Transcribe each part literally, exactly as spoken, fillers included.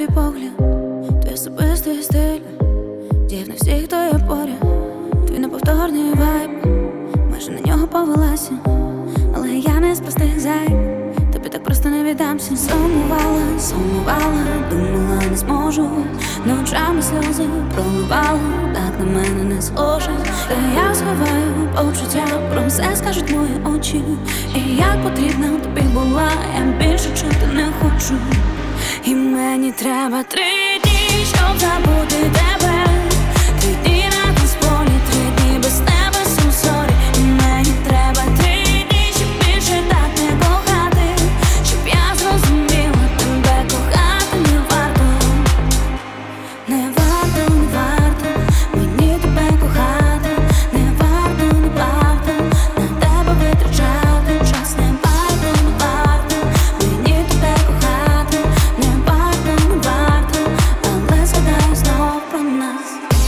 погляд, твій особистий стиль, дів на всіх, хто є поряд, твій неповторний вайб, майже на нього повелася, але я не з простих зайв, тобі так просто не віддамся. Сумувала, сумувала, думала не зможу, ночами сльози проливала, так на мене не схоже. Та я сховаю почуття, про все скажуть мої очі. І як потрібна тобі була, я більше чути не хочу. І мені треба три дні, щоб забути тебе. Три дні на танцполі, три дні без тебе, so sorry. І мені треба три дні, щоб більше так не кохати, щоб я зрозуміла, тебе кохати не варто. Не варто, не варто мені тебе кохати. Не варто, не варто на тебе витрачати час. Не варто, не варто мені тебе кохати. Не варто, не варто, але згадай знов про нас.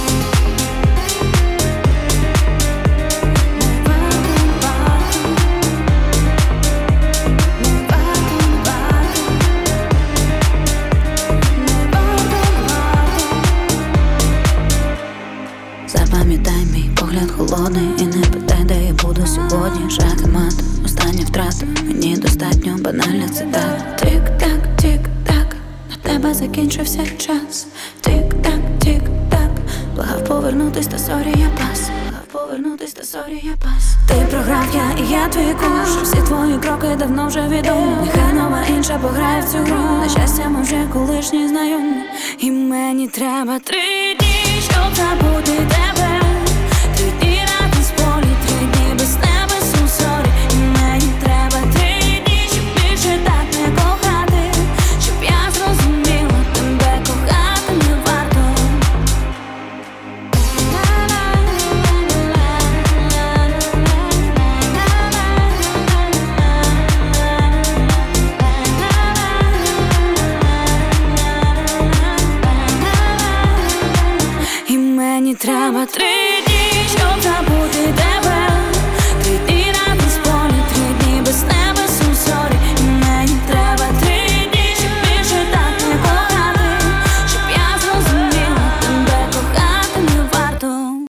Не варто, не варто. Не варто, не варто. Не варто, не варто. Запам'ятай мій погляд холодний і не питай, де я буду сьогодні. Шах і мат, остання втрата, мені достатньо банальна цитата. Тик-так, тик-так, на тебе закінчився час. Тик-так, тик-так, благав повернутись, та сорі, я пас. Благав повернутись, та сорі, я пас. Ти програв, я і я твій куш. Всі твої кроки давно вже відомі. Нехай нова інша пограє в цю гру. На щастя, ми вже колишні знайомі. І мені треба три дні, щоб забути тебе. Три дні на танцполі, три дні без тебе, so sorry. І мені треба три дні, щоб більше так не кохати, щоб я зрозуміла, тебе кохати не варто. І мені треба три